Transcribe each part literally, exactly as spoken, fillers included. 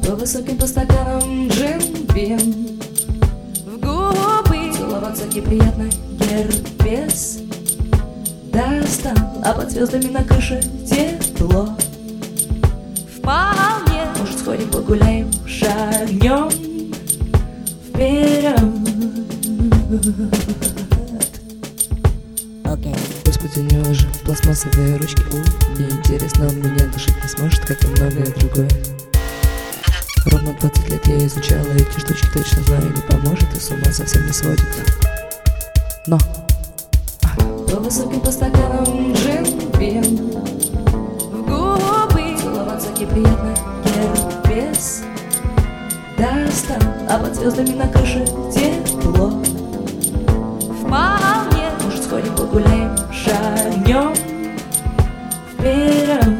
По высоким по стаканам джин-бин, в губы целоваться неприятно, герпес достал, а под звездами на крыше тепло. вполне. Может, сходим погуляем, шагнем вперед. Окей. Господи, у него же пластмассовые ручки. У, мне интересно, он меня душить не сможет, как и многое другое. Ровно двадцать лет я изучала эти штучки, точно знаю, не поможет и с ума совсем не сводит. Но по высоким по стаканам джин-бин, В губы целоваться неприятно, герпес достал, а под звездами на крыше тепло. вполне. Может, сходим погуляем, шагнем вперед.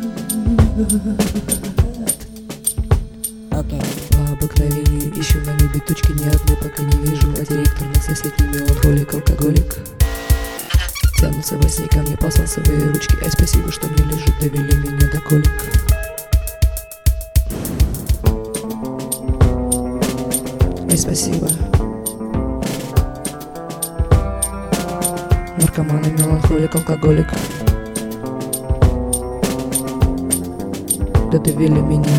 Окей. По обыкновению ищу на небе точки, ни одной пока не вижу, а директор на соседний меланхолик, алкоголик. Тянутся во сне ко мне пластмассовые ручки, ай, спасибо, что не лежит, довели меня до колик. Ай, спасибо. Наркоман и меланхолик, алкоголик. Да довели меня.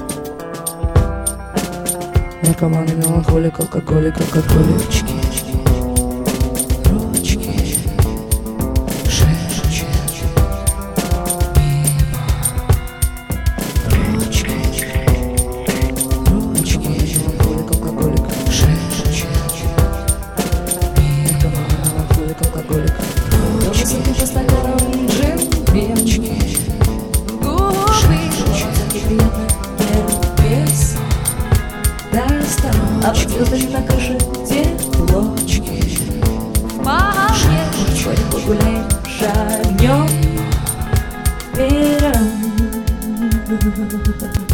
Наркоман и меланхолик, алкоголик, алкоголички. Ручки, шепчет мимо. Ручки, ручки, меланхолик, алкоголик, шепчет мимо. Наркоман, меланхолик, алкоголик. Ручки, по стаканам джин-бин, В губы неприятно, герпес достал, а под звездами на крыше тепло. вполне. Сходим погуляем, шагнем вперед.